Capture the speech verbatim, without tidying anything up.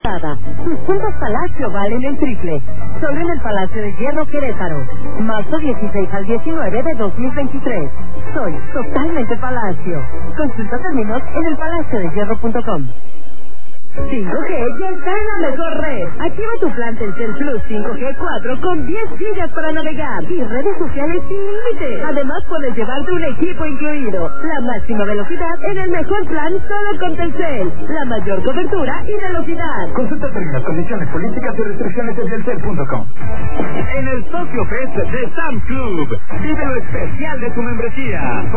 Tus puntos Palacio valen el triple. Solo en el Palacio de Hierro Querétaro. Marzo dieciséis al diecinueve de dos mil veintitrés. Soy totalmente Palacio. Consulta términos en el palacio de hierro punto com. cinco G ya está en la mejor red. Activa tu plan Telcel Plus cinco G cuatro con diez gigas para navegar y redes sociales sin límite. Además puedes llevarte un equipo incluido. La máxima velocidad en el mejor plan solo con Telcel. La mayor cobertura y velocidad. Consulta términos, condiciones, políticas y restricciones en telcel punto com. En el Tokyo Fest de Sam's Club, vive lo especial de tu membresía.